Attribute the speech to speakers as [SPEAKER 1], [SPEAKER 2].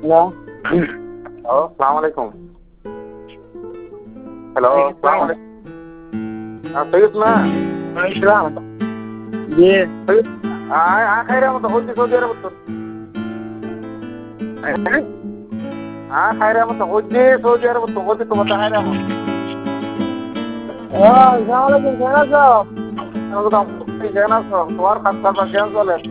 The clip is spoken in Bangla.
[SPEAKER 1] হ্যালো,
[SPEAKER 2] সালাম আলাইকুম। হ্যালো, সালাম আলাইকুম। সৈয়দ না?
[SPEAKER 1] জি,
[SPEAKER 2] সৈয়দ খাইরে মতো হচ্ছে সৌদি আরব তো। খাইরে মতো হচ্ছে সৌদি আরব তো হচ্ছে তোমার খাইরে মতো।
[SPEAKER 1] আসসালামু আলাইকুম, কেমন আছো?
[SPEAKER 2] কেন আছো? তোমার খাতা কেন চলে?